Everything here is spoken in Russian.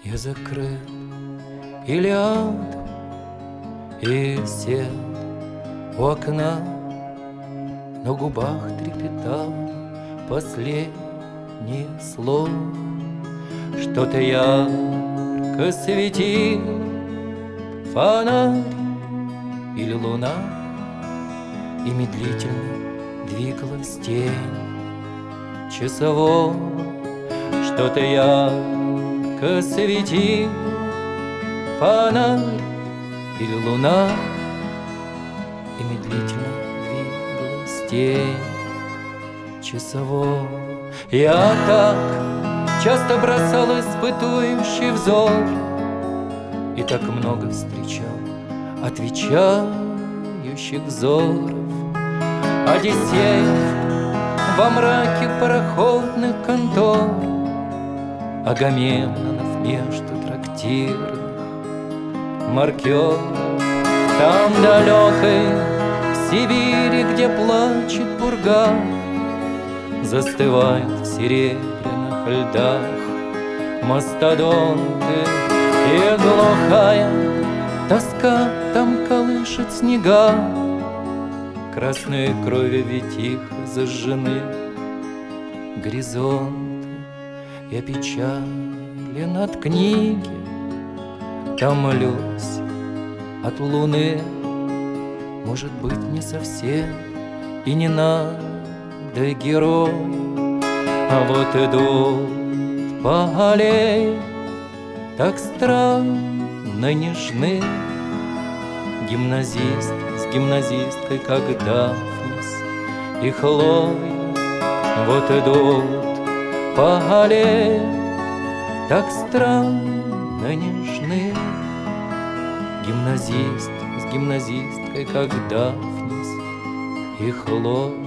Я закрыл и ляг, и сел у окна. На губах трепетало последнее слово. Что-то ярко светил фонарь или луна, и медлительно двигалась тень часового. Что-то ярко светил фонарь или луна, и медлительно двигалась тень часового. Я так часто бросал испытующий взор, и так много встречал отвечающих взоров. Одиссеев во мраке пароходных контор, Агамемнонов между трактирных маркеров. Там далекой Сибири, где плачет пурга, застывают в серебряных льдах мастодонты, и глухая тоска там колышет снега. Красной крови ведь их зажжены горизонты. Я печален от книги, томлюсь от луны. Может быть, мне совсем и не надо герой. А вот идут по аллее так странно нежны гимназист с гимназисткой, как Дафнис и Хлоя. Вот идут по аллее так странно нежны гимназист с гимназисткой, как Дафнис и Хлоя.